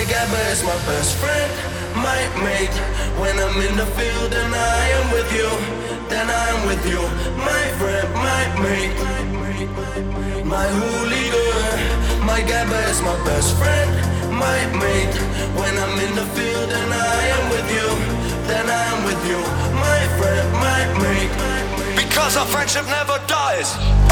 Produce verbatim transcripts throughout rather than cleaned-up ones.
Gabba is my best friend, my mate. When I'm in the field and I am with you, then I'm with you, my friend, my mate, my hooligan. My Gabba is my best friend, my mate. When I'm in the field and I am with you, then I'm with you, my friend, my mate. Because our friendship never dies.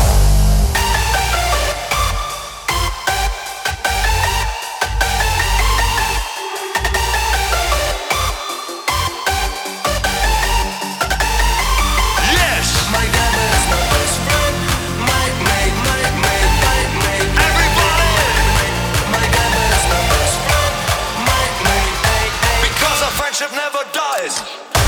Friendship never dies.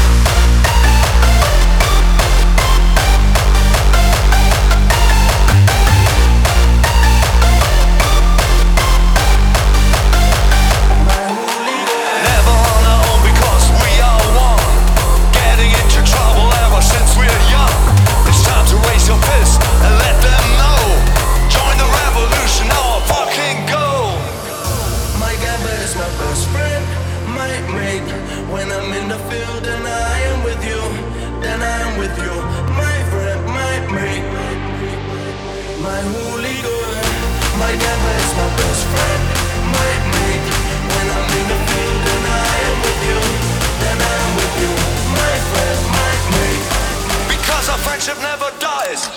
Never on our own because we are one. Getting into trouble ever since we're young. It's time to raise your fist and let them know. Join the revolution or fucking go. My Gabba is my best friend, my mate. When I'm in the field and I am with you, then I'm with you, my friend, my mate, my hooligan. My Gabba is my best friend, my mate. When I'm in the field and I am with you, then I'm with you, my friend, my mate. Because our friendship never dies.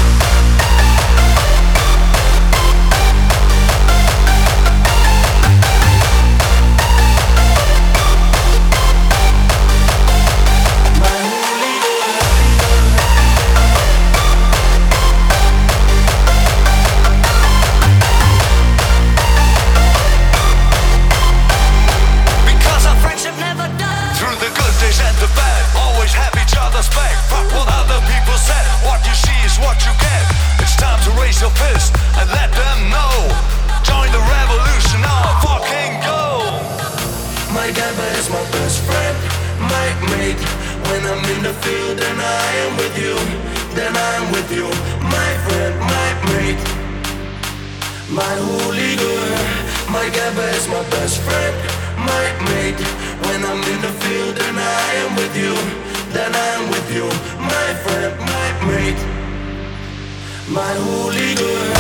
Your fist and let them know. Join the revolution or fucking go. My Gabba is my best friend, my mate. When I'm in the field and I am with you, then I'm with you, my friend, my mate, my hooligan. My Gabba is my best friend, my mate. When I'm in the field and I am with you, then I'm with you, my friend, my mate, my hooligan.